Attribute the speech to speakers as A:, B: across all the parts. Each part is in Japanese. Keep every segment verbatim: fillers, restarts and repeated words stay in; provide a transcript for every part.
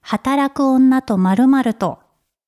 A: 働く女と〇〇と。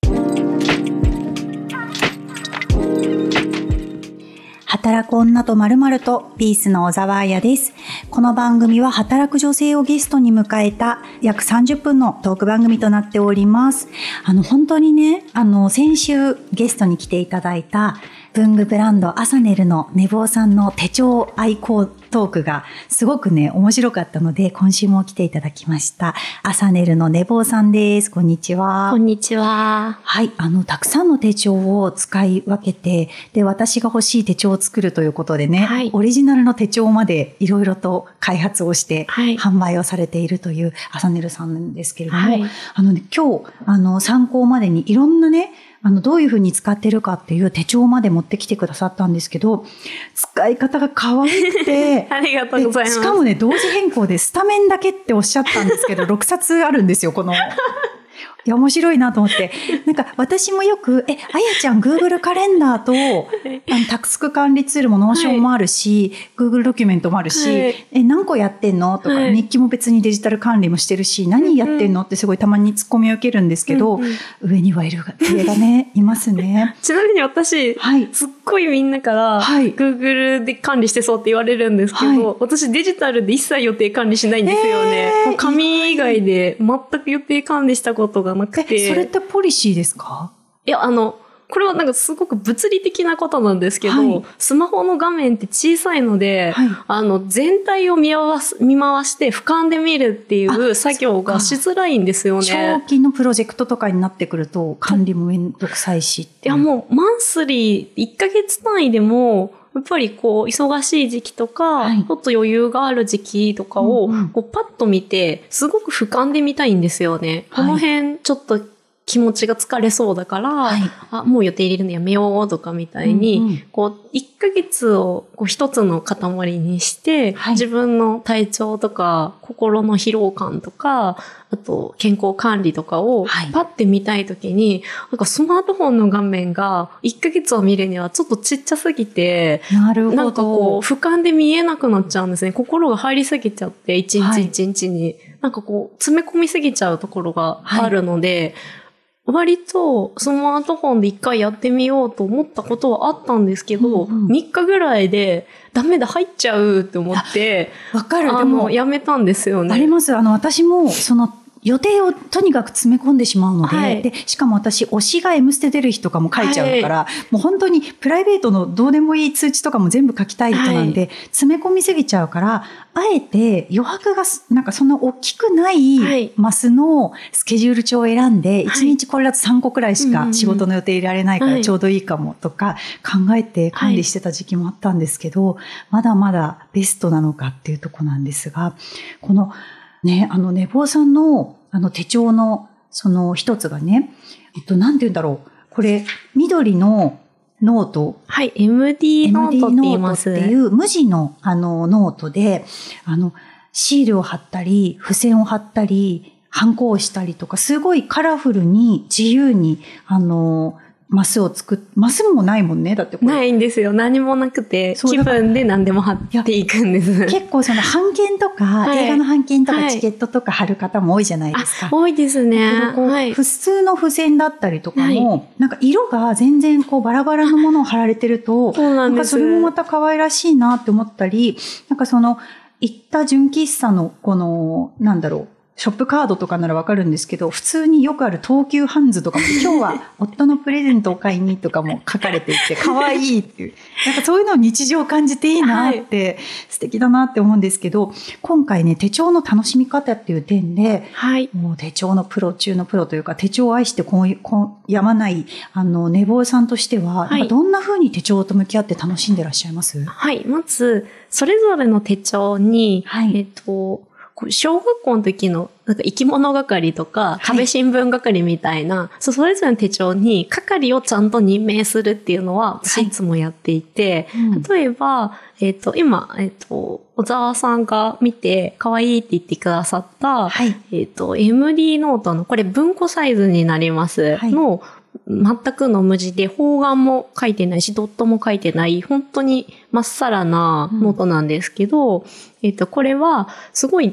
A: 働く女と〇〇とピースの小沢彩です。この番組は働く女性をゲストに迎えた約さんじゅっぷんのトーク番組となっております。あの本当にね、あの先週ゲストに来ていただいた文具ブランドアサネルの寝坊さんの手帳愛好トークがすごくね面白かったので、今週も来ていただきました。アサネルの寝坊さんです。こんにちは。
B: こんにちは。
A: はい、あのたくさんの手帳を使い分けて、で私が欲しい手帳を作るということでね、はい、オリジナルの手帳までいろいろと開発をして、はい、販売をされているというアサネルさんなんですけれども、はい、あのね今日あの参考までにいろんなね。あの、どういうふうに使ってるかっていう手帳まで持ってきてくださったんですけど、使い方が可愛くて。
B: ありがとうございます。
A: しかもね、同時変更でスタメンだけっておっしゃったんですけど、ろくさつあるんですよ、この。いや、面白いなと思って。なんか、私もよく、え、あやちゃん、Google カレンダーと、あの、タスク管理ツールもノーションもあるし、はい、Google ドキュメントもあるし、はい、え、何個やってんのとか、はい、日記も別にデジタル管理もしてるし、何やってんのってすごいたまにツッコミを受けるんですけど、うんうん、上にはいる、上がね、いますね。
B: ちなみに私、はい、すっごいみんなから、はい、Google で管理してそうって言われるんですけど、はい、私デジタルで一切予定管理しないんですよね。えー、紙以外で全く予定管理したことがなくて。
A: それってポリシーですか？
B: いや、あの、これはなんかすごく物理的なことなんですけど、はい、スマホの画面って小さいので、はい、あの、全体を見回す、見回して俯瞰で見るっていう作業がしづらいんですよね。
A: 長期のプロジェクトとかになってくると管理もめんどくさいし。
B: いや、もうマンスリー、いっかげつ単位でも、やっぱりこう、忙しい時期とか、はい、ちょっと余裕がある時期とかを、こうパッと見て、すごく俯瞰で見たいんですよね。はい、この辺、ちょっと気持ちが疲れそうだから、はい、あ、もう予定入れるのやめようとかみたいに、うんうん、こう、いっかげつをこう一つの塊にして、はい、自分の体調とか、心の疲労感とか、あと健康管理とかをパッて見たいときに、はい、なんかスマートフォンの画面がいっかげつを見るにはちょっとちっちゃすぎて、
A: なるほど。
B: なんかこう、俯瞰で見えなくなっちゃうんですね。心が入りすぎちゃって、一日一日に、はい、なんかこう、詰め込みすぎちゃうところがあるので、はい、割とスマートフォンで一回やってみようと思ったことはあったんですけど、うんうん、みっかぐらいでダメだ入っちゃうって思って、
A: わかる。
B: でもやめたんですよね。
A: あります。あの私もその予定をとにかく詰め込んでしまうので、はい、でしかも私推しが M ステ出る日とかも書いちゃうから、はい、もう本当にプライベートのどうでもいい通知とかも全部書きたい人なんで、はい、詰め込みすぎちゃうから、あえて余白がなんかそんな大きくないマスのスケジュール帳を選んで、はい、いちにちこれだとさんこくらいしか仕事の予定入れられないからちょうどいいかもとか考えて管理してた時期もあったんですけど、はい、まだまだベストなのかっていうところなんですが、このね、あの、寝坊さんの、あの、手帳の、その一つがね、えっと、なんて言うんだろう。これ、緑のノート。
B: はい、エムディー ノートって言います。
A: エムディー ノートっていう無地の、あの、ノートで、あの、シールを貼ったり、付箋を貼ったり、ハンコをしたりとか、すごいカラフルに、自由に、あの、マスを作っ、マスもないもんね。だってこれ。
B: ないんですよ。何もなくて、気分で何でも貼っていくんです。
A: 結構その版権とか、はい、映画の版権とかチケットとか貼る方も多いじゃないですか。
B: 多いですね。
A: はい、普通の付箋だったりとかも、はい、なんか色が全然こうバラバラのものを貼られてると、
B: そうなんです。
A: なんかそれもまた可愛らしいなって思ったり、なんかその、行った純喫茶のこの、なんだろう、ショップカードとかならわかるんですけど、普通によくある東急ハンズとかも、今日は夫のプレゼントを買いにとかも書かれていて、可愛いっていう。なんかそういうのを日常感じていいなって、はい、素敵だなって思うんですけど、今回ね、手帳の楽しみ方っていう点で、はい、もう手帳のプロ中のプロというか、手帳を愛してこうこうやまない、あの、寝坊さんとしては、はい、どんな風に手帳と向き合って楽しんでらっしゃいます？
B: はい、まず、それぞれの手帳に、はい、えっと、小学校の時のなんか生き物係とか壁新聞係みたいな、はい、それぞれの手帳に係をちゃんと任命するっていうのは私いつもやっていて、はいうん、例えば、えっと、今、えっと、小沢さんが見て可愛いって言ってくださった、はい、えっと、エムディー ノートのこれ文庫サイズになります、はい、の全くの無地で方眼も書いてないしドットも書いてない本当にまっさらなノートなんですけど、うん、えっと、これはすごい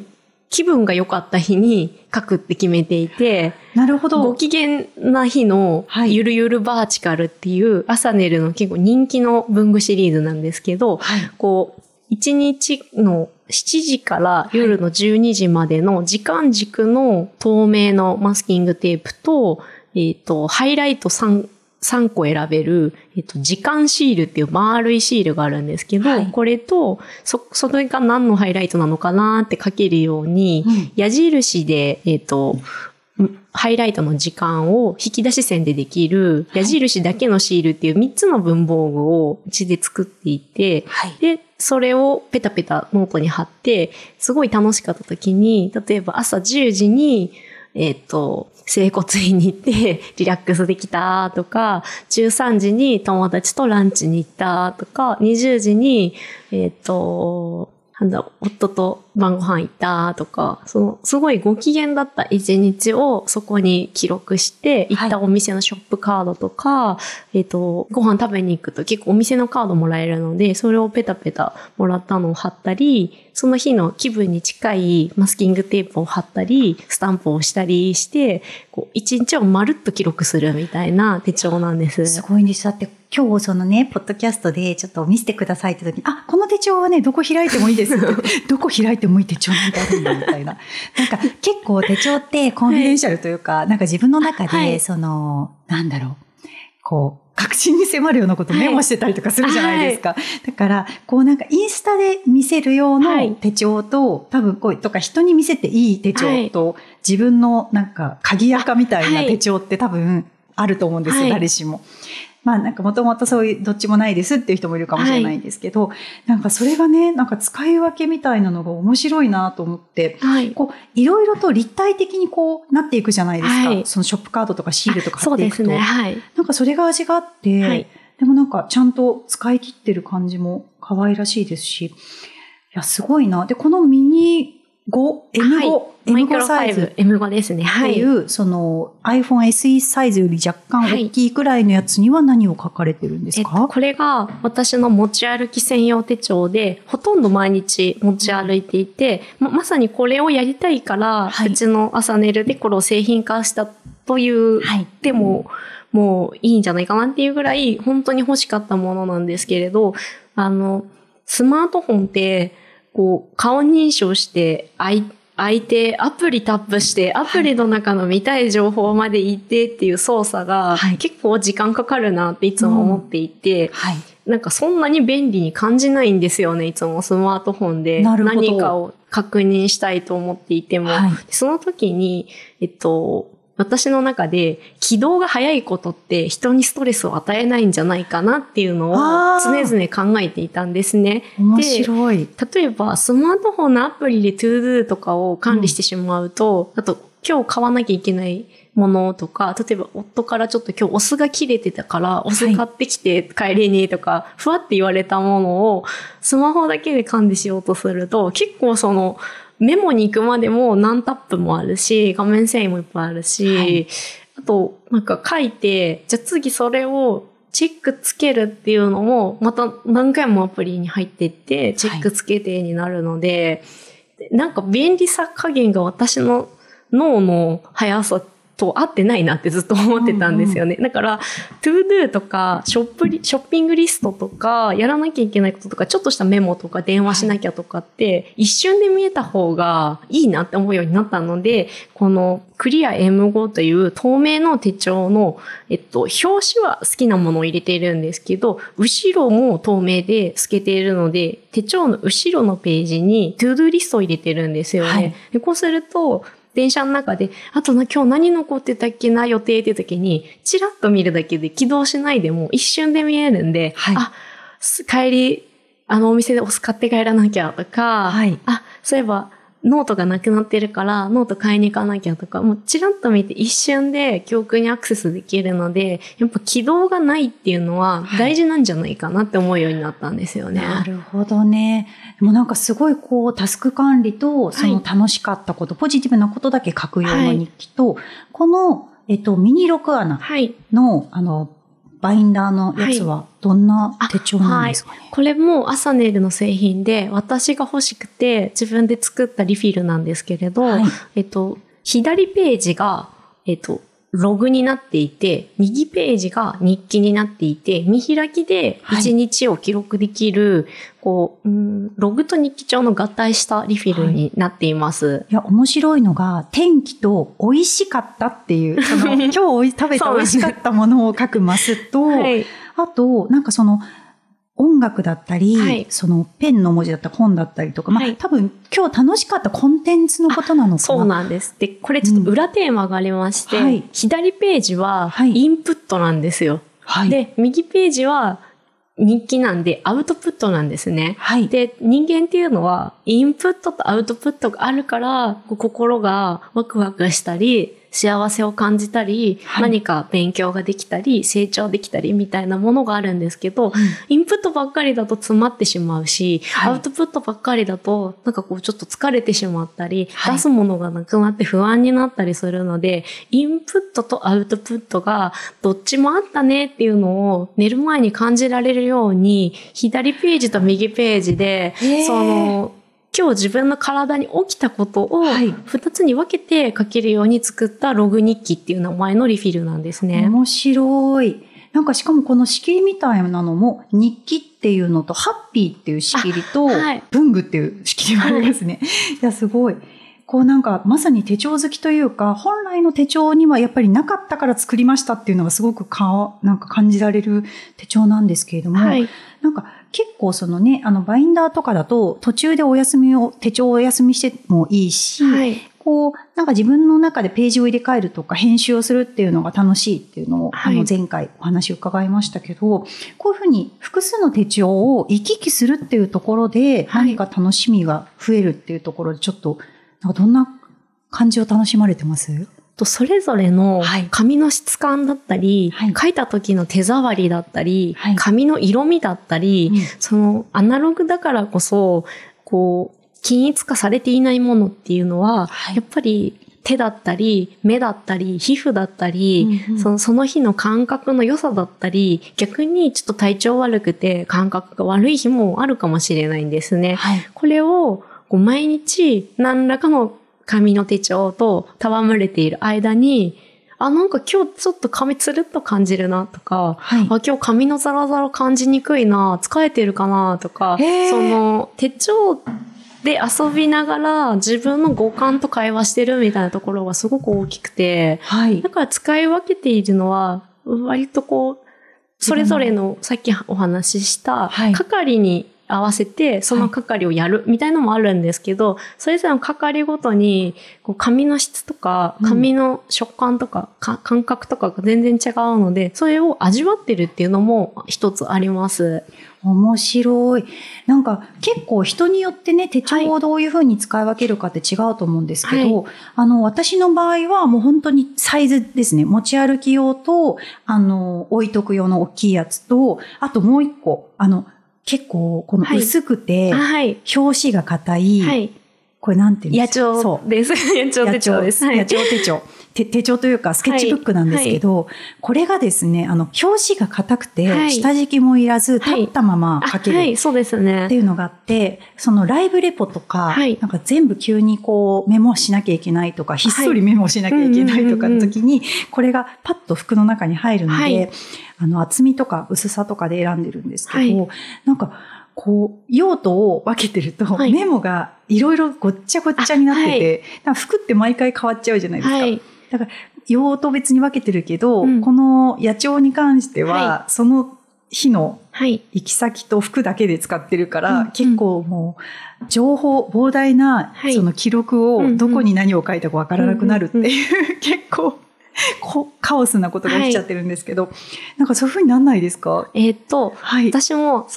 B: 気分が良かった日に書くって決めていて、
A: なるほど。
B: ご機嫌な日のゆるゆるバーチカルっていう朝寝るの結構人気の文具シリーズなんですけど、はい、こう、いちにちのしちじから夜のじゅうにじまでの時間軸の透明のマスキングテープと、えっと、ハイライトさん、さんこ選べる、えっと、時間シールっていう丸いシールがあるんですけど、はい、これと、そ、それが何のハイライトなのかなって書けるように、うん、矢印で、えっと、ハイライトの時間を引き出し線でできる矢印だけのシールっていうみっつの文房具をうちで作っていて、はい、で、それをペタペタノートに貼って、すごい楽しかった時に、例えば朝じゅうじに、えっと、整骨院に行ってリラックスできたとか、じゅうさんじに友達とランチに行ったとか、にじゅうじに、えっと、なんだ、夫と晩ご飯行ったとか、その、すごいご機嫌だった一日をそこに記録して、行ったお店のショップカードとか、はい、えっと、ご飯食べに行くと結構お店のカードもらえるので、それをペタペタもらったのを貼ったり、その日の気分に近いマスキングテープを貼ったり、スタンプをしたりして、こう、一日をまるっと記録するみたいな手帳なんです。
A: すごいんです。だって今日そのね、ポッドキャストでちょっと見せてくださいって時に、あ、この手帳はね、どこ開いてもいいですって、どこ開いてもいい手帳なんてあるんだみたいな。なんか結構手帳ってコンフィデンシャルというか、はい、なんか自分の中で、はい、その、なんだろう、こう、確信に迫るようなことをメモしてたりとかするじゃないですか。はい、だから、こうなんかインスタで見せる用の手帳と、はい、多分こう、とか人に見せていい手帳と、はい、自分のなんか鍵垢みたいな手帳って多分あると思うんですよ、はい、誰しも。まあなんかもともとそういうどっちもないですっていう人もいるかもしれないんですけど、はい、なんかそれがね、なんか使い分けみたいなのが面白いなと思って、はい、こういろいろと立体的にこうなっていくじゃないですか。はい、そのショップカードとかシールとか貼っていくと。そうですね。はい。なんかそれが味があって、はい、でもなんかちゃんと使い切ってる感じも可愛らしいですし、いやすごいな。で、このミニご、エムご、はい、エムご サイズ。
B: エムご ですね。はい。
A: っていう、その iPhone エスイー サイズより若干大きいくらいのやつには何を書かれてるんですか？
B: はい、えっと、これが私の持ち歩き専用手帳で、ほとんど毎日持ち歩いていて、ま、まさにこれをやりたいから、はい、うちの朝寝るでこれを製品化したという、はい、でも、もういいんじゃないかなっていうぐらい、本当に欲しかったものなんですけれど、あの、スマートフォンって、こう、顔認証して、相手、アプリタップして、アプリの中の見たい情報まで行ってっていう操作が、結構時間かかるなっていつも思っていて、うんはい、なんかそんなに便利に感じないんですよね、いつもスマートフォンで何かを確認したいと思っていても。はい、その時に、えっと、私の中で起動が早いことって人にストレスを与えないんじゃないかなっていうのを常々考えていたんですね。
A: 面白い。
B: 例えばスマートフォンのアプリで ToDo とかを管理してしまうと、うん、あと今日買わなきゃいけないものとか、例えば夫からちょっと今日お酢が切れてたからお酢買ってきて帰りにとか、はい、ふわって言われたものをスマホだけで管理しようとすると結構そのメモに行くまでも何タップもあるし、画面遷移もいっぱいあるし、はい、あと、なんか書いて、じゃあ次それをチェックつけるっていうのも、また何回もアプリに入っていって、チェックつけてになるので、はい、なんか便利さ加減が私の脳の速さと合ってないなってずっと思ってたんですよね。うんうん、だから、ToDo とかショップリ、ショッピングリストとか、やらなきゃいけないこととか、ちょっとしたメモとか電話しなきゃとかって、一瞬で見えた方がいいなって思うようになったので、このクリア エムご という透明の手帳の、えっと、表紙は好きなものを入れているんですけど、後ろも透明で透けているので、手帳の後ろのページに ToDo リストを入れてるんですよね。はい、でこうすると、電車の中で、あとな、今日何残ってたっけな予定って時に、チラッと見るだけで起動しないでも一瞬で見えるんで、はい、あ、帰り、あのお店でお酢買って帰らなきゃとか、はい、あ、そういえばノートがなくなってるからノート買いに行かなきゃとか、もうチラッと見て一瞬で記憶にアクセスできるので、やっぱ起動がないっていうのは大事なんじゃないかなって思うようになったんですよね。はい、
A: なるほどね。でもなんかすごいこうタスク管理とその楽しかったこと、はい、ポジティブなことだけ書くような日記と、はい、この、えっと、ミニ録穴の、はい、あの、 バインダーのやつはどんな手帳なんですかね？
B: はい、これもアサネールの製品で、私が欲しくて自分で作ったリフィルなんですけれど、はい、えっと、左ページが、えっと、ログになっていて、右ページが日記になっていて、見開きでいちにちを記録できる、はい、こう、うん、ログと日記帳の合体したリフィルになっています。はい、
A: いや、面白いのが、天気と美味しかったっていう、その、今日食べた美味しかったものを書くマスと、はい、あと、なんかその、音楽だったり、はい、そのペンの文字だったり本だったりとか、まあ、はい、多分今日楽しかったコンテンツのことなのかな。
B: そうなんです。で、これちょっと裏テーマがありまして、うんはい、左ページはインプットなんですよ。はい、で、右ページは日記なんでアウトプットなんですね。はい、で、人間っていうのはインプットとアウトプットがあるから、心がワクワクしたり、幸せを感じたり、はい、何か勉強ができたり、成長できたりみたいなものがあるんですけど、うん、インプットばっかりだと詰まってしまうし、はい、アウトプットばっかりだと、なんかこうちょっと疲れてしまったり、はい、出すものがなくなって不安になったりするので、インプットとアウトプットがどっちもあったねっていうのを寝る前に感じられるように、左ページと右ページで、その、今日自分の体に起きたことをふたつに分けて書けるように作ったログ日記っていう名前のリフィルなんですね。
A: 面白い。なんかしかもこの仕切りみたいなのも日記っていうのとハッピーっていう仕切りと文具っていう仕切りもありますね。はい、いやすごい。こうなんかまさに手帳好きというか本来の手帳にはやっぱりなかったから作りましたっていうのがすごくかなんか感じられる手帳なんですけれども、はい、なんか結構そのね、あのバインダーとかだと途中でお休みを、手帳をお休みしてもいいし、はい、こうなんか自分の中でページを入れ替えるとか編集をするっていうのが楽しいっていうのを、はい、あの前回お話を伺いましたけど、こういうふうに複数の手帳を行き来するっていうところで何か楽しみが増えるっていうところでちょっとなんかどんな感じを楽しまれてます？
B: とそれぞれの紙の質感だったり、はい、書いた時の手触りだったり、はい、紙の色味だったり、うん、そのアナログだからこそ、こう、均一化されていないものっていうのは、はい、やっぱり手だったり、目だったり、皮膚だったり、うんうん、その、その日の感覚の良さだったり、逆にちょっと体調悪くて感覚が悪い日もあるかもしれないんですね。はい、これをこう毎日何らかの紙の手帳と戯れている間に、あ、なんか今日ちょっと紙つるっと感じるなとか、はい、あ、今日紙のザラザラ感じにくいな、疲れてるかなとか、その手帳で遊びながら自分の五感と会話してるみたいなところがすごく大きくて、はい、だから使い分けているのは割とこう、それぞれのさっきお話しした係に合わせてその係をやるみたいなのもあるんですけど、はい、それぞれの係ごとにこう紙の質とか紙の食感とか、うん、感覚とかが全然違うので、それを味わってるっていうのも一つあります。
A: 面白い。なんか結構人によってね、手帳をどういうふうに使い分けるかって違うと思うんですけど、はい、あの、私の場合はもう本当にサイズですね。持ち歩き用と、あの、置いとく用の大きいやつと、あともう一個、あの、結構、この薄くて、はい、表紙が硬い、はい、これなんていうんですか？
B: 野鳥です。野鳥手帳です。
A: 野鳥手帳。手, 手帳というかスケッチブックなんですけど、はいはい、これがですね、あの、表紙が硬くて、はい、下敷きもいらず、立ったまま書ける、はい、そうですね。っていうのがあって、そのライブレポとか、はい、なんか全部急にこうメモしなきゃいけないとか、ひっそりメモしなきゃいけないとかの時に、これがパッと服の中に入るので、はい、あの、厚みとか薄さとかで選んでるんですけど、はい、なんか、こう、用途を分けてると、はい、メモがいろいろごっちゃごっちゃになってて、はい、服って毎回変わっちゃうじゃないですか。はい、だから、用途別に分けてるけど、うん、この野鳥に関しては、はい、その日の行き先と服だけで使ってるから、はい、結構もう、情報、膨大なその記録をどこに何を書いたか分からなくなるっていう、うんうん、結構、カオスなことが起きちゃってるんですけど、はい、なんかそういう風になんないですか？
B: えー、っと、はい、私もその、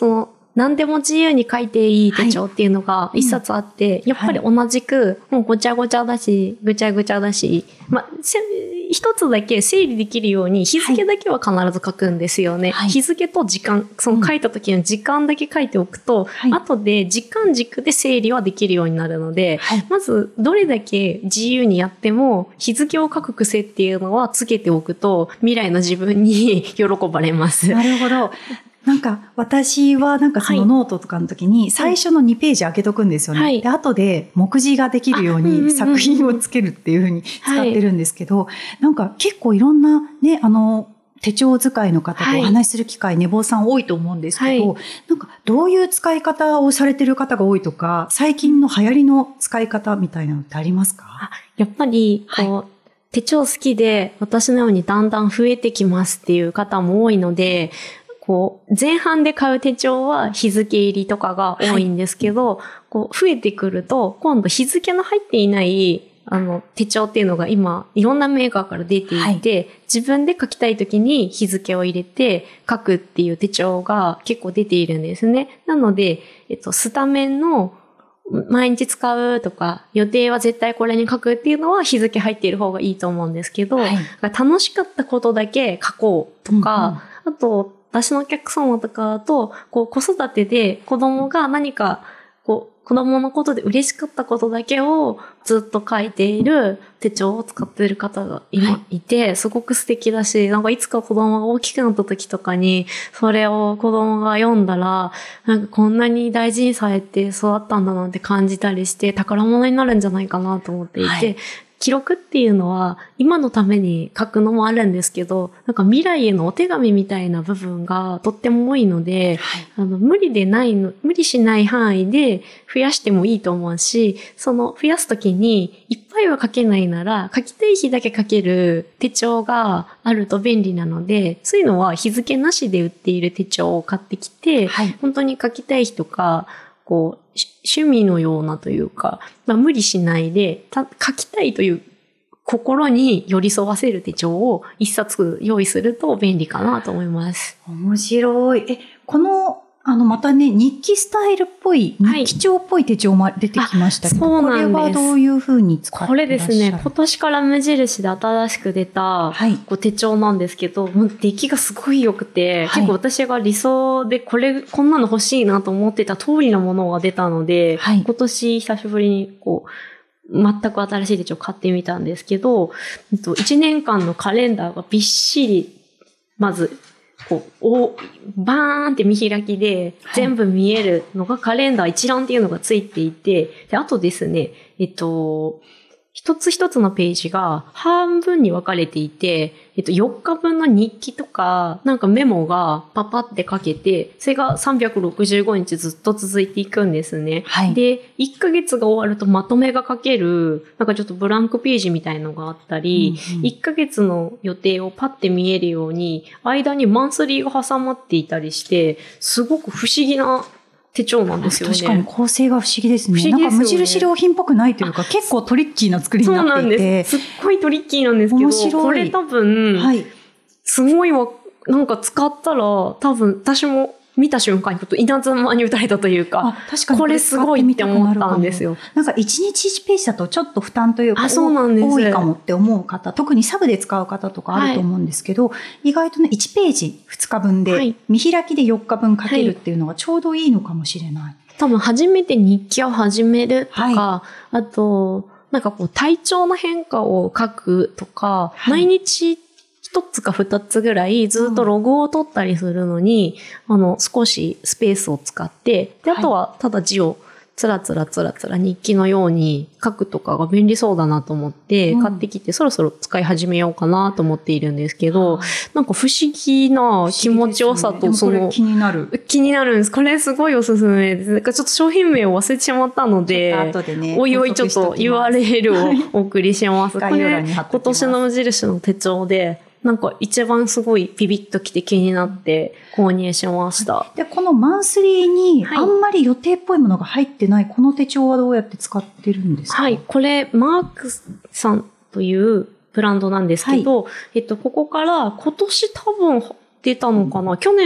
B: 何でも自由に書いていい手帳っていうのが一冊あって、はいうん、やっぱり同じく、もうごちゃごちゃだし、ぐちゃぐちゃだし、まあ、一つだけ整理できるように日付だけは必ず書くんですよね。はい、日付と時間、その書いた時の時間だけ書いておくと、はい、後で時間軸で整理はできるようになるので、はい、まずどれだけ自由にやっても日付を書く癖っていうのはつけておくと未来の自分に喜ばれます。
A: なるほど。なんか私はなんかそのノートとかの時に最初のにページ開けとくんですよね。はい、で後で目次ができるように作品をつけるっていう風に使ってるんですけど、はい、なんか結構いろんなね、あの手帳使いの方とお話しする機会、はい、寝坊さん多いと思うんですけど、はい、なんかどういう使い方をされてる方が多いとか、最近の流行りの使い方みたいなのってありますか？
B: あやっぱりこう、はい手帳好きで私のようにだんだん増えてきますっていう方も多いので、こう前半で買う手帳は日付入りとかが多いんですけど、はい、こう増えてくると今度日付の入っていないあの手帳っていうのが今いろんなメーカーから出ていて、はい、自分で書きたい時に日付を入れて書くっていう手帳が結構出ているんですね。なので、えっと、スタメンの毎日使うとか、予定は絶対これに書くっていうのは日付入っている方がいいと思うんですけど、はい、楽しかったことだけ書こうとか、うんうん、あと、私のお客様とかだと、こう子育てで子供が何か、こう、子供のことで嬉しかったことだけをずっと書いている手帳を使っている方が今いて、すごく素敵だし、なんかいつか子供が大きくなった時とかに、それを子供が読んだら、なんかこんなに大事にされて育ったんだなって感じたりして、宝物になるんじゃないかなと思っていて、はい、記録っていうのは今のために書くのもあるんですけど、なんか未来へのお手紙みたいな部分がとっても多いので、はい、あの無理でないの、無理しない範囲で増やしてもいいと思うし、その増やすときにいっぱいは書けないなら書きたい日だけ書ける手帳があると便利なので、そういうのは日付なしで売っている手帳を買ってきて、はい、本当に書きたい日とか、こう趣味のようなというか、まあ、無理しないでた書きたいという心に寄り添わせる手帳を一冊用意すると便利かなと思います。
A: 面白い。え、このあのまたね日記スタイルっぽい、日記帳っぽい手帳も出てきましたけど、
B: そうなんです。
A: これはどういうふうに使ってらっしゃる？
B: これですね、今年から無印で新しく出た、はい、こう手帳なんですけど、もう出来がすごい良くて、はい、結構私が理想でこれこんなの欲しいなと思ってた通りのものが出たので、はい、今年久しぶりにこう全く新しい手帳買ってみたんですけど、いちねんかんのカレンダーがびっしり、まず、こう、おバーンって見開きで全部見えるのがカレンダー一覧っていうのがついていて、で、あとですね、えっと、一つ一つのページが半分に分かれていて、えっと、よっかぶんの日記とか、なんかメモがパパって書けて、それがさんびゃくろくじゅうごにちずっと続いていくんですね。はい、で、いっかげつが終わるとまとめが書ける、なんかちょっとブランクページみたいのがあったり、うんうん、いっかげつの予定をパッて見えるように、間にマンスリーが挟まっていたりして、すごく不思議な手帳なんですよね。
A: 確かに構成が不思議ですね。不思議ですよね。なんか無印良品っぽくないというか、結構トリッキーな作りになっていて。そうなんです。
B: すっごいトリッキーなんですけど、面白い。これ多分、はい、すごいわ、なんか使ったら、多分私も見た瞬間にちょっと稲妻に打たれたというか、あ、確かにこれすごいって思ったんですよ。
A: なんかいちにちいちページだとちょっと負担というか、あ、そうなんです。多いかもって思う方、特にサブで使う方とかあると思うんですけど、はい、意外とね、いちページふつかぶんで、はい、見開きでよっかぶん書けるっていうのがちょうどいいのかもしれない。はい、
B: 多分初めて日記を始めるとか、はい、あと、なんかこう体調の変化を書くとか、はい、毎日一つか二つぐらいずっとログを取ったりするのに、うん、あの少しスペースを使って、で、あとはただ字をつらつらつらつら日記のように書くとかが便利そうだなと思って買ってきて、うん、そろそろ使い始めようかなと思っているんですけど、うん、なんか不思議な気持ちよさとその、
A: 気になる。
B: 気になるんです。これすごいおすすめです。なんかちょっと商品名を忘れてしまったので、後でね、おいおいちょっと ユーアールエル をお送りします。これ、今年の無印の手帳で、なんか一番すごいビビッときて気になって購入しました。
A: で、このマンスリーにあんまり予定っぽいものが入ってないこの手帳はどうやって使ってるんですか？
B: はい、これマークさんというブランドなんですけど、はい、えっと、ここから今年多分出たのかな、去年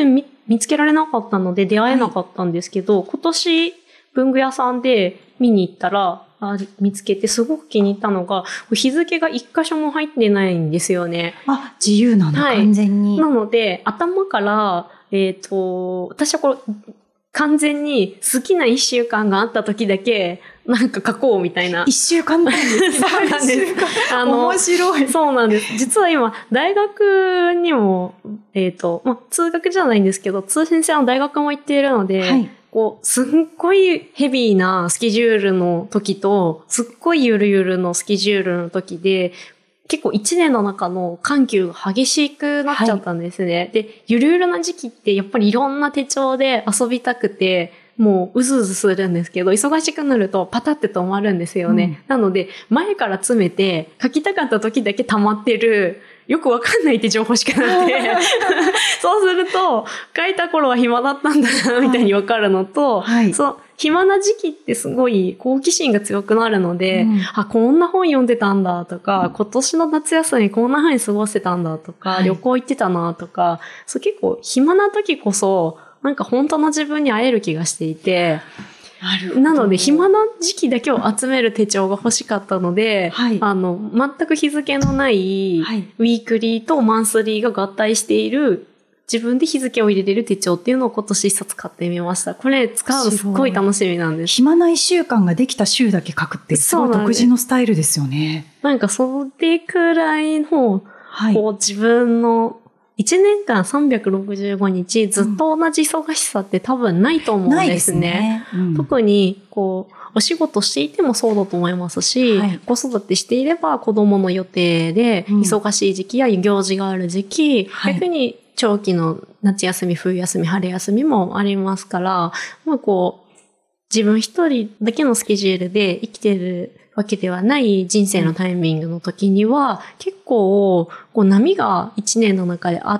B: 見つけられなかったので出会えなかったんですけど、はい、今年文具屋さんで見に行ったら、あ見つけてすごく気に入ったのが、日付が一箇所も入ってないんですよね。
A: あ、自由なんだ、はい、完全に。
B: なので、頭から、えっと、私はこれ、完全に好きな一週間があった時だけ、なんか書こうみたいな。
A: 一週間単位ですか？
B: そうなんです。
A: あの、面白い。
B: そうなんです。実は今、大学にも、えっと、まあ、通学じゃないんですけど、通信制の大学も行っているので、はい、こう、すっごいヘビーなスケジュールの時と、すっごいゆるゆるのスケジュールの時で、結構一年の中の緩急が激しくなっちゃったんですね。はい、で、ゆるゆるな時期ってやっぱりいろんな手帳で遊びたくて、もううずうずするんですけど、忙しくなるとパタって止まるんですよね。うん、なので、前から詰めて書きたかった時だけ溜まってる、よくわかんないって情報しかなくて、そうすると、書いた頃は暇だったんだな、みたいにわかるのと、はい、その暇な時期ってすごい好奇心が強くなるので、うん、あ、こんな本読んでたんだとか、うん、今年の夏休みこんな風に過ごしてたんだとか、はい、旅行行ってたなとか、そう結構暇な時こそ、なんか本当の自分に会える気がしていて、
A: なるほど。
B: なので、暇な時期だけを集める手帳が欲しかったので、はい、あの、全く日付のない、はい、ウィークリーとマンスリーが合体している、自分で日付を入れれる手帳っていうのを今年一冊買ってみました。これ使うのすっごい楽しみなんです。
A: 暇な一週間ができた週だけ書くってすごい独自のスタイルですよね。
B: なんかそれくらいの、はい、こう自分のいちねんかんさんびゃくろくじゅうごにちずっと同じ忙しさって多分ないと思うんですね。ないですね。うん、特に、こう、お仕事していてもそうだと思いますし、はい、子育てしていれば子供の予定で忙しい時期や行事がある時期、うん、逆に長期の夏休み、冬休み、春休みもありますから、まあこう、自分一人だけのスケジュールで生きてるわけではない人生のタイミングの時には、結構、こう波が一年の中であって、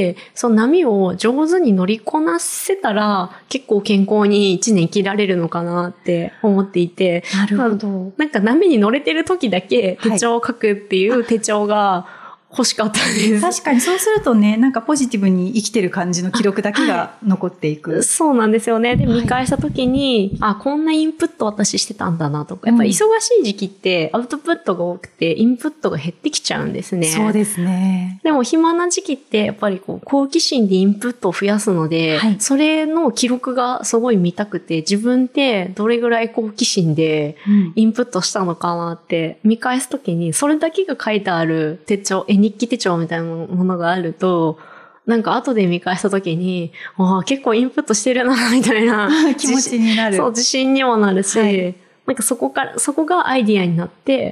B: その波を上手に乗りこなせたら、結構健康に一年生きられるのかなって思っていて。
A: なるほど。
B: なんか波に乗れてる時だけ手帳を書くっていう手帳が、欲しかったです。
A: 確かにそうするとね、なんかポジティブに生きてる感じの記録だけが残っていく。はい、
B: そうなんですよね。で、見返した時に、はい、あ、こんなインプット私してたんだなとか、やっぱり忙しい時期ってアウトプットが多くて、インプットが減ってきちゃうんですね。
A: そうですね。
B: でも暇な時期ってやっぱりこう好奇心でインプットを増やすので、はい、それの記録がすごい見たくて、自分ってどれぐらい好奇心でインプットしたのかなって見返す時に、それだけが書いてある手帳、日記手帳みたいなものがあると、なんか後で見返した時に、ああ、結構インプットしてるな、みたいな
A: 気持ちになる。
B: そう、自信にもなるし、はい、なんかそこから、そこがアイディアになって、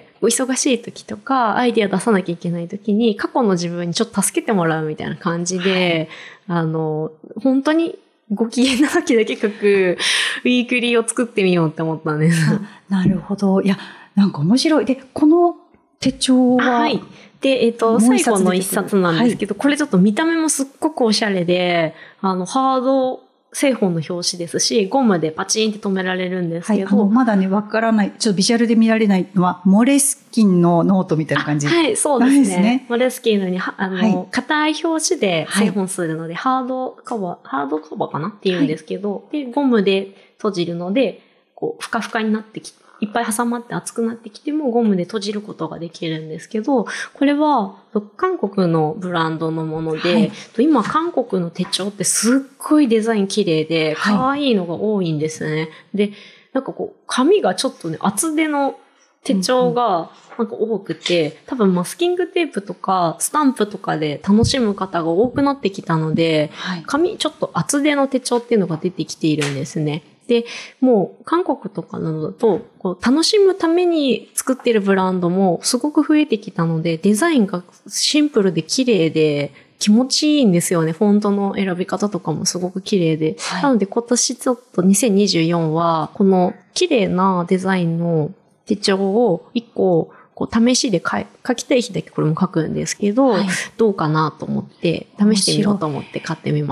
B: 忙しい時とか、アイディア出さなきゃいけない時に、過去の自分にちょっと助けてもらうみたいな感じで、はい、あの、本当にご機嫌な時だけ書くウィークリーを作ってみようって思ったんです。
A: なるほど。いや、なんか面白い。で、この手帳は、
B: はい。で、えっと、最後の一冊なんですけど、はい、これちょっと見た目もすっごくおしゃれで、あの、ハード製本の表紙ですし、ゴムでパチンって止められるんですけど。はい、あの、
A: まだね、わからない、ちょっとビジュアルで見られないのは、モレスキンのノートみたいな感じ。
B: はい、そうですね。ですねモレスキンのに、あの、硬、はい、い表紙で製本するので、はい、ハードカバー、ハードカバーかなっていうんですけど、はい、で、ゴムで閉じるので、こう、ふかふかになってきて、いっぱい挟まって熱くなってきてもゴムで閉じることができるんですけど、これは韓国のブランドのもので、はい、今韓国の手帳ってすっごいデザイン綺麗で可愛いのが多いんですね。はい、で、なんかこう紙がちょっとね厚手の手帳がなんか多くて、うんうん、多分マスキングテープとかスタンプとかで楽しむ方が多くなってきたので、はい、紙ちょっと厚手の手帳っていうのが出てきているんですね。で、もう韓国とかなどだと、こう楽しむために作っているブランドもすごく増えてきたので、デザインがシンプルで綺麗で気持ちいいんですよね。フォントの選び方とかもすごく綺麗で。はい、なので今年ちょっとにせんにじゅうよんは、この綺麗なデザインの手帳を一個、こう試しで書きたい日だけこれも書くんですけど、はい、どうかなと思って、試してみようと思って買ってみました。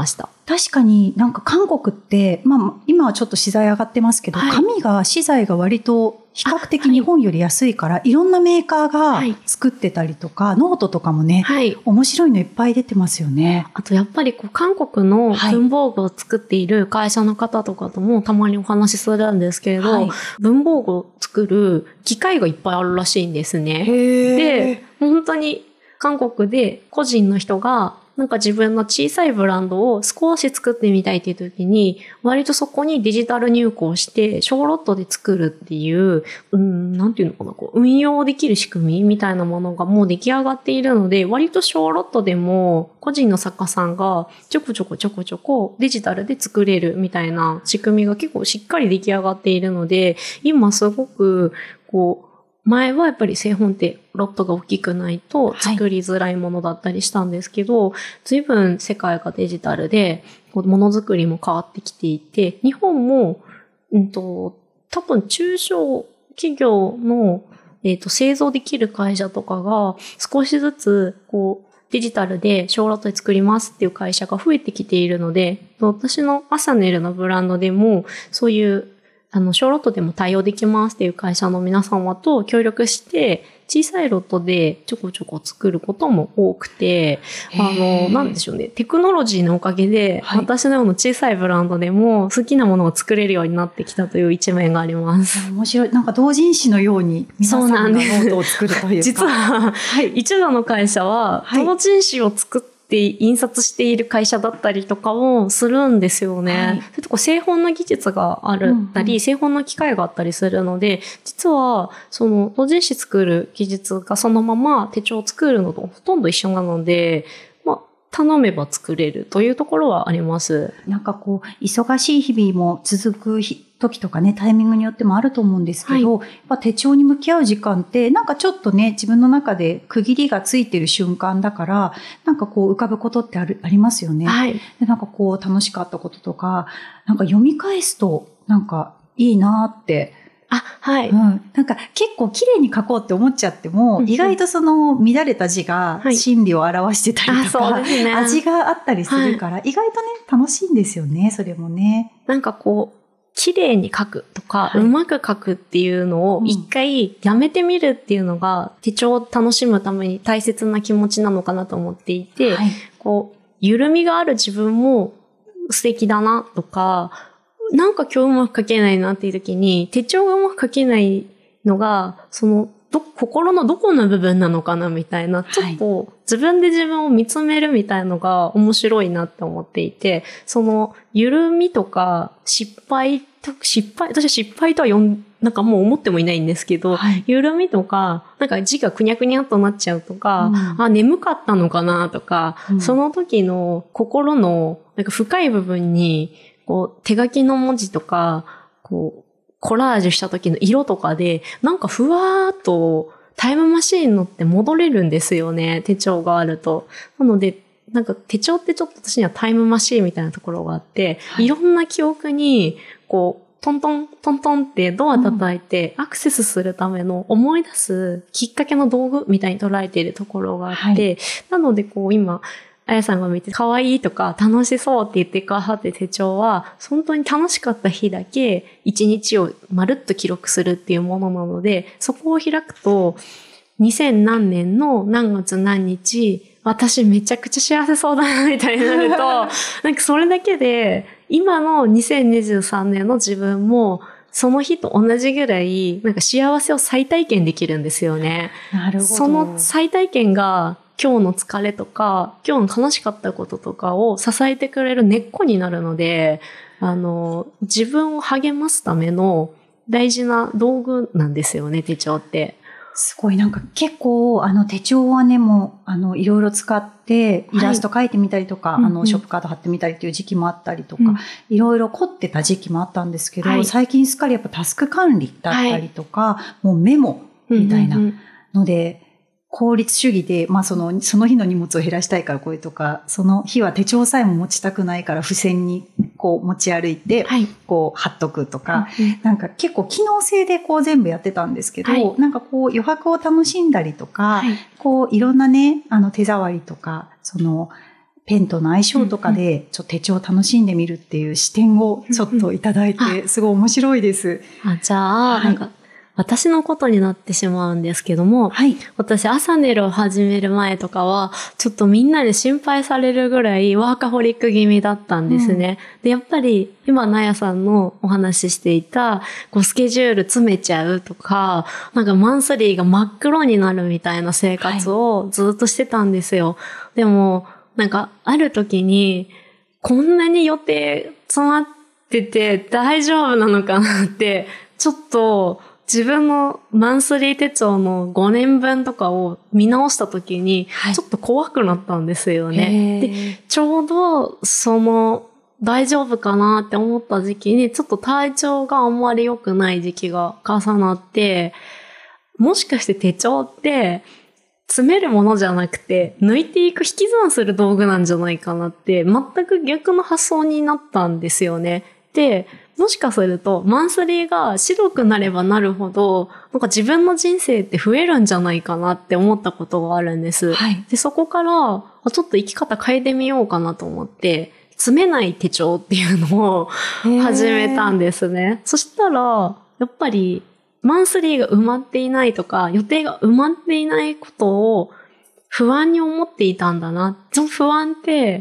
A: 確かになんか韓国って、まあ今はちょっと資材上がってますけど、はい、紙が、資材が割と比較的日本より安いから、はい、いろんなメーカーが作ってたりとか、はい、ノートとかもね、はい、面白いのいっぱい出てますよね。
B: あとやっぱりこう韓国の文房具を作っている会社の方とかともたまにお話しするんですけれど、はい、文房具を作る機械がいっぱいあるらしいんですね。で、本当に韓国で個人の人がなんか自分の小さいブランドを少し作ってみたいっていう時に、割とそこにデジタル入稿して、小ロットで作るっていう、うん、なんていうのかな、こう、運用できる仕組みみたいなものがもう出来上がっているので、割と小ロットでも個人の作家さんがちょこちょこちょこちょこデジタルで作れるみたいな仕組みが結構しっかり出来上がっているので、今すごく、こう、前はやっぱり製本ってロットが大きくないと作りづらいものだったりしたんですけど、はい、随分世界がデジタルでものづくりも変わってきていて、日本も、うんと、多分中小企業の、えっと、製造できる会社とかが少しずつこうデジタルで小ロットで作りますっていう会社が増えてきているので、私のアサネルのブランドでもそういうあの、小ロットでも対応できますっていう会社の皆様と協力して、小さいロットでちょこちょこ作ることも多くて、あの、なんでしょうね、テクノロジーのおかげで、はい、私のような小さいブランドでも好きなものを作れるようになってきたという一面があります。
A: 面白い。なんか同人誌のように皆さんがノートを作るというか。
B: 実は、はい、一度の会社は、同人誌を作って印刷している会社だったりとかもするんですよね。はい、それとこう製本の技術があるったり、うんうん、製本の機械があったりするので、実はその同人誌作る技術がそのまま手帳を作るのとほとんど一緒なので、まあ頼めば作れるというところはあります。
A: なんかこう忙しい日々も続く時とかね、タイミングによってもあると思うんですけど、はい、やっぱ手帳に向き合う時間ってなんかちょっとね、自分の中で区切りがついてる瞬間だから、なんかこう浮かぶことってある、ありますよね。はい、でなんかこう楽しかったこととか、なんか読み返すとなんかいいなって。
B: あ、はい。
A: うん。なんか結構綺麗に書こうって思っちゃっても、うん、意外とその乱れた字が心理を表してたりとか、はい、そうですね、味があったりするから、はい、意外とね、楽しいんですよね、それもね。
B: なんかこう、綺麗に書くとか、はい、うまく書くっていうのを一回やめてみるっていうのが、手帳を楽しむために大切な気持ちなのかなと思っていて、はい、こう、緩みがある自分も素敵だなとか、なんか今日うまく書けないなっていう時に、手帳がうまく書けないのが、その、ど、心のどこの部分なのかなみたいな、ちょっと自分で自分を見つめるみたいのが面白いなって思っていて、その、緩みとか失敗と、失敗、私は失敗とは呼ん、なんかもう思ってもいないんですけど、はい、緩みとか、なんか字がくにゃくにゃっとなっちゃうとか、うん、あ、眠かったのかなとか、うん、その時の心のなんか深い部分に、こう、手書きの文字とか、こう、コラージュした時の色とかで、なんかふわーっとタイムマシーン乗って戻れるんですよね、手帳があると。なので、なんか手帳ってちょっと私にはタイムマシーンみたいなところがあって、はい、いろんな記憶に、こう、トントン、トントンってドア叩いてアクセスするための思い出すきっかけの道具みたいに捉えているところがあって、はい、なのでこう今、あやさんが見て可愛いとか楽しそうって言ってくださって手帳は本当に楽しかった日だけ一日をまるっと記録するっていうものなので、そこを開くとにせん何年の何月何日私めちゃくちゃ幸せそうだなみたいになるとなんかそれだけで今のにせんにじゅうさんねんの自分もその日と同じぐらいなんか幸せを再体験できるんですよね。
A: なるほど。
B: その再体験が今日の疲れとか、今日の悲しかったこととかを支えてくれる根っこになるので、あの、自分を励ますための大事な道具なんですよね、手帳って。
A: すごいなんか結構あの手帳はね、もうあのいろいろ使ってイラスト描いてみたりとか、はい、あのショップカード貼ってみたりっていう時期もあったりとか、うん、いろいろ凝ってた時期もあったんですけど、はい、最近すっかりやっぱタスク管理だったりとか、はい、もうメモみたいなので、うんうんうん、効率主義で、まあその、その日の荷物を減らしたいからこれとか、その日は手帳さえも持ちたくないから付箋にこう持ち歩いて、はい、こう貼っとくとか、うん、なんか結構機能性でこう全部やってたんですけど、はい、なんかこう余白を楽しんだりとか、はい、こういろんなね、あの手触りとか、その、 ペンとの相性とかで、ちょっと手帳を楽しんでみるっていう視点をちょっといただいて、すごい面白いです。
B: あ、じゃあ、はい、なんか、私のことになってしまうんですけども、はい、私朝寝るを始める前とかは、ちょっとみんなに心配されるぐらいワーカホリック気味だったんですね。うん、で、やっぱり今、なやさんのお話ししていた、こうスケジュール詰めちゃうとか、なんかマンスリーが真っ黒になるみたいな生活をずっとしてたんですよ。はい、でも、なんか、ある時に、こんなに予定詰まってて大丈夫なのかなって、ちょっと自分のマンスリー手帳のごねんぶんとかを見直した時に、ちょっと怖くなったんですよね。はい、で、ちょうど、その、大丈夫かなって思った時期に、ちょっと体調があんまり良くない時期が重なって、もしかして手帳って、詰めるものじゃなくて、抜いていく引き算する道具なんじゃないかなって、全く逆の発想になったんですよね。で、もしかすると、マンスリーが白くなればなるほど、なんか自分の人生って増えるんじゃないかなって思ったことがあるんです。はい、で、そこから、ちょっと生き方変えてみようかなと思って、詰めない手帳っていうのを始めたんですね。そしたら、やっぱり、マンスリーが埋まっていないとか、予定が埋まっていないことを不安に思っていたんだな。その不安って、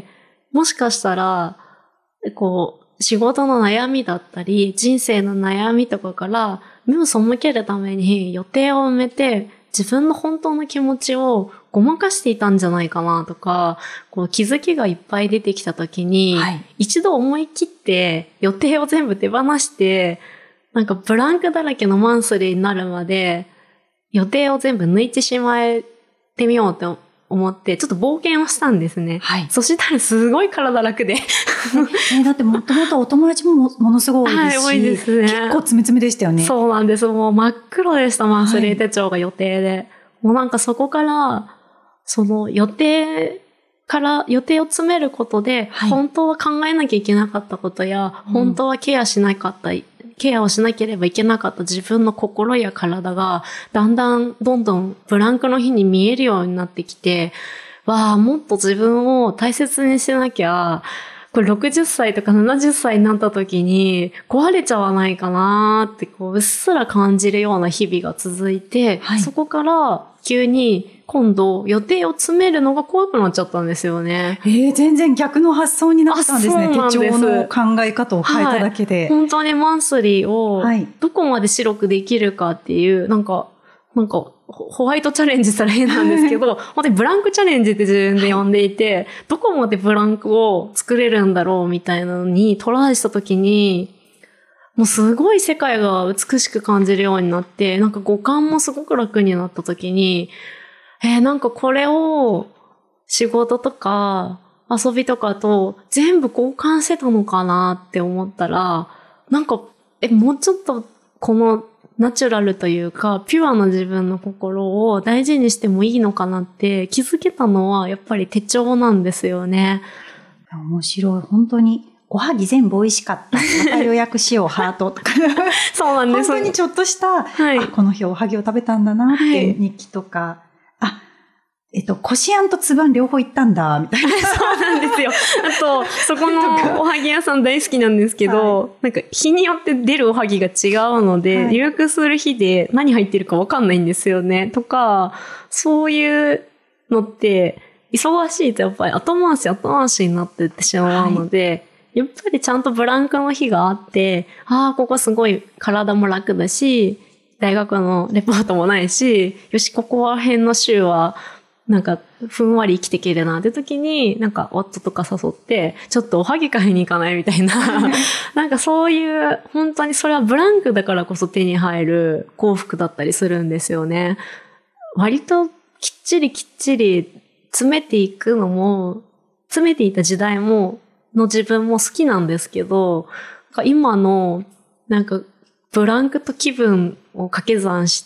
B: もしかしたら、こう、仕事の悩みだったり、人生の悩みとかから目を背けるために予定を埋めて、自分の本当の気持ちをごまかしていたんじゃないかなとか、こう気づきがいっぱい出てきたときに、はい、一度思い切って予定を全部手放して、なんかブランクだらけのマンスリーになるまで予定を全部抜いてしまえてみようって思ってちょっと冒険をしたんですね。はい。そしたらすごい体楽で。
A: えだってもともとお友達も も, ものすごい多いですし、
B: はい、多いですね。
A: 結構詰め詰めでしたよね。
B: そうなんです。もう真っ黒でしたマンスリー手帳が予定で。はい、もうなんかそこからその予定から予定を詰めることで、はい、本当は考えなきゃいけなかったことや、うん、本当はケアしなかったケアをしなければいけなかった自分の心や体がだんだんどんどんブランクの日に見えるようになってきて、わあ、もっと自分を大切にしなきゃ、これろくじゅっさいとかななじゅっさいになった時に壊れちゃわないかなってこううっすら感じるような日々が続いて、はい、そこから急に今度予定を詰めるのが怖くなっちゃったんですよね。
A: えー、全然逆の発想になったんですね。手帳の考え方を変えただけで。はい、
B: 本当にマンスリーをどこまで白くできるかっていう、なんか、なんか、ホワイトチャレンジしたら変なんですけど、本当にブランクチャレンジって自分で呼んでいて、はい、どこまでブランクを作れるんだろうみたいなのにトライしたときに、もうすごい世界が美しく感じるようになって、なんか五感もすごく楽になったときに、えー、なんかこれを仕事とか遊びとかと全部交換してたのかなって思ったら、なんか、え、もうちょっとこのナチュラルというか、ピュアな自分の心を大事にしてもいいのかなって気づけたのはやっぱり手帳なんですよね。
A: 面白い。本当に。おはぎ全部美味しかった。また予約しよう、ハートとか。
B: そうなんです。
A: 本当にちょっとした、はい、あ、この日おはぎを食べたんだなって日記とか、はい、あ、えっと、こしあんとつぶあん両方行ったんだ、みたいな。
B: そうなんですよ。あと、そこのおはぎ屋さん大好きなんですけど、はい、なんか日によって出るおはぎが違うので、はい、予約する日で何入ってるかわかんないんですよね。とか、そういうのって、忙しいとやっぱり後回し後回しになっていってしまうので、はい、やっぱりちゃんとブランクの日があって、ああ、ここすごい体も楽だし、大学のレポートもないし、よし、ここら辺の週は、なんか、ふんわり生きていけるなって時に、なんか、夫とか誘って、ちょっとおはぎ買いに行かないみたいな、なんかそういう、本当にそれはブランクだからこそ手に入る幸福だったりするんですよね。割ときっちりきっちり詰めていくのも、詰めていた時代も、の自分も好きなんですけど、今のなんかブランクと気分を掛け算して、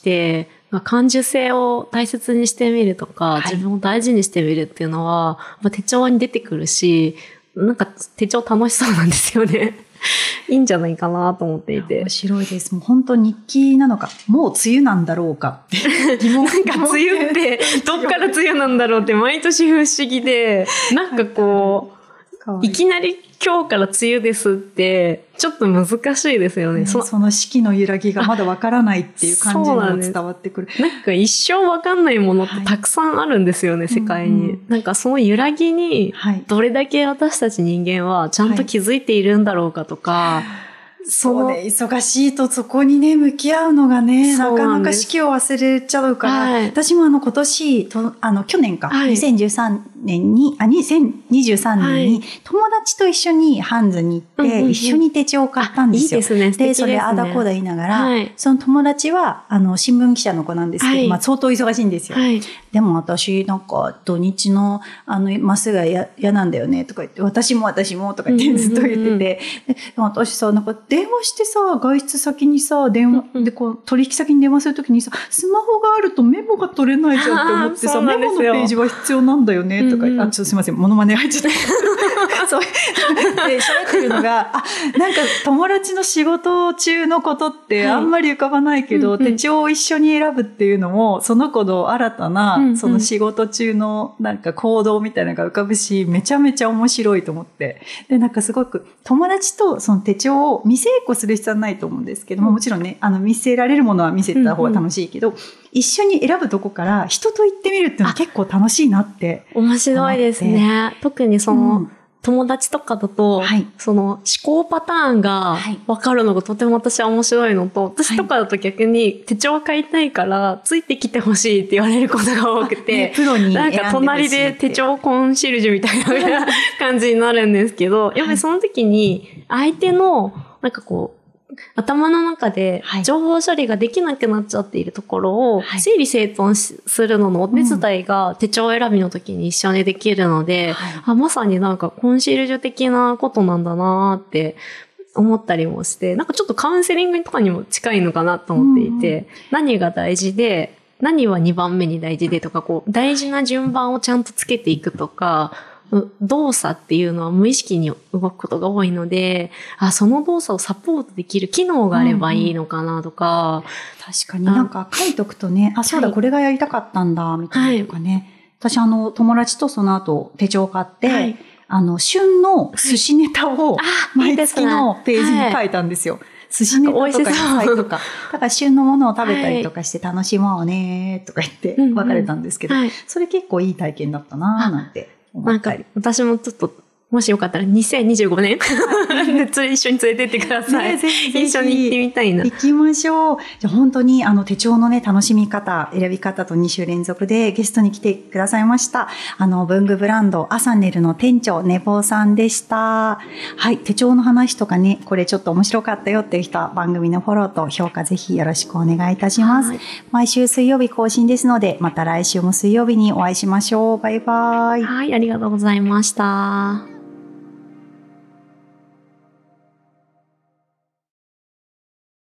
B: 感受性を大切にしてみるとか、はい、自分を大事にしてみるっていうのは、手帳に出てくるし、なんか手帳楽しそうなんですよね。 いいんじゃないかなと思っていて。
A: 面白いです。もう本当日記なのか、もう梅雨なんだろうかって疑問。
B: なんか梅雨ってどっから梅雨なんだろうって毎年不思議で、なんかこう、いきなり今日から梅雨ですってちょっと難しいですよね。
A: ねそ, その四季の揺らぎがまだわからないっていう感じが伝わってくる。
B: な, なんか一生わかんないものってたくさんあるんですよね、はい、世界に、うんうん。なんかその揺らぎにどれだけ私たち人間はちゃんと気づいているんだろうかとか、はい
A: そうね、忙しいとそこにね、向き合うのがね、なかなか四季を忘れちゃうから、はい、私もあの今年、とあの去年か、はい、にせんじゅうさんねんに、あ、にせんにじゅうさんねんに友達と一緒にハンズに行って、はい、一緒に手帳を買ったんですよ。
B: いいですね、素敵ですね。
A: で、それあだこうだ言いながら、
B: はい、
A: その友達は、あの、新聞記者の子なんですけど、はい、まあ相当忙しいんですよ。はい、でも私、なんか土日の、あの、まっすぐが嫌なんだよね、とか言って、私も私も、とか言ってずっと言ってて、うんうんうん、で私さ、なんか電話してさ、外出先にさ、電話、うんうん、で、こう、取引先に電話するときにさ、スマホがあるとメモが取れないじゃんって思ってさ、メモのページは必要なんだよね、とか、うんうん、あ、ちょっとすいません、モノマネ入っちゃった。そう、で、喋ってるのが、あ、なんか友達の仕事中のことってあんまり浮かばないけど、はい、手帳を一緒に選ぶっていうのも、その子の新たな、うんうん、その仕事中のなんか行動みたいなのが浮かぶし、めちゃめちゃ面白いと思って。で、なんかすごく友達とその手帳を見せっこする必要はないと思うんですけども、もちろんね、あの見せられるものは見せた方が楽しいけど、うんうん、一緒に選ぶとこから人と行ってみるっていうのは結構楽しいなって
B: 面白いですね。特にその、うん、友達とかだと、はい、その思考パターンが分かるのがとても私は面白いのと、はい、私とかだと逆に手帳を買いたいからついてきてほしいって言われることが多くて、ね、
A: プロに
B: なんか隣で手帳コンシェルジュみたいな感じになるんですけど、やっぱりその時に相手のなんかこう頭の中で情報処理ができなくなっちゃっているところを整理整頓するののお手伝いが手帳選びの時に一緒にできるので、はい、あ、まさになんかコンシェルジュ的なことなんだなって思ったりもして、なんかちょっとカウンセリングとかにも近いのかなと思っていて、うん、何が大事で何はにばんめに大事でとか、こう大事な順番をちゃんとつけていくとか、動作っていうのは無意識に動くことが多いので、あ、その動作をサポートできる機能があればいいのかなとか。
A: うんうん、確かになんか書いとくとね、あ、そうだ、はい、これがやりたかったんだ、みたいなとかね。はい、私あの、友達とその後手帳を買って、はい、あの、旬の寿司ネタを毎月のページに書いたんですよ。はい、寿司ネタとか野菜とか。だから旬のものを食べたりとかして楽しもうね、とか言って別れたんですけど、うんうん、はい、それ結構いい体験だったなぁなんて。
B: なんか、私もちょっと、もしよかったらにせんにじゅうごねん一緒に連れてってください。ね、ぜひぜひ一緒に行ってみたいな。
A: 行きましょう。じゃあ本当にあの手帳のね、楽しみ方、選び方とに週連続でゲストに来てくださいました。あの、文具ブランド、アサネルの店長、ねぼうさんでした。はい、手帳の話とかね、これちょっと面白かったよっていう人は番組のフォローと評価ぜひよろしくお願いいたします。はい、毎週水曜日更新ですので、また来週も水曜日にお会いしましょう。バイバイ。
B: はい、ありがとうございました。